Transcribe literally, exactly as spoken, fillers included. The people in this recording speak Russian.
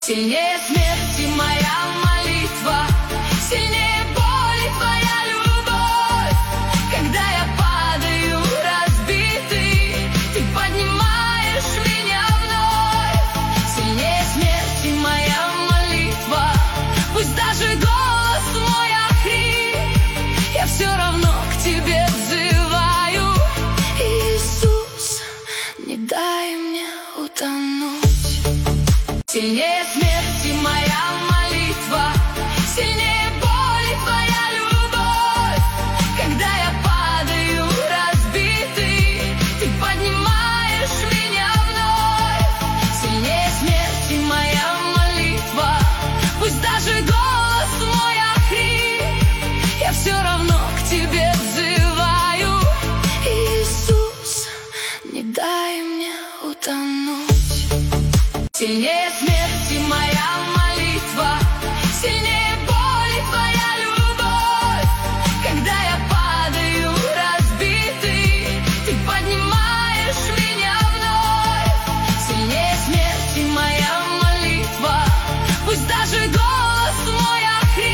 Сильнее смерти моя молитва, сильнее боли твоя любовь. Когда я падаю разбитый, ты поднимаешь меня вновь. Сильнее смерти моя молитва, пусть даже голос мой охрип, я все равно к тебе взываю. Иисус, не дай мне утонуть. Сильнее смерти моя молитва, сильнее боли твоя любовь. Когда я падаю разбитый, ты поднимаешь меня вновь. Сильнее смерти моя молитва, пусть даже голос мой охрип, я все равно к тебе взываю. Иисус, не дай мне утонуть. Сильнее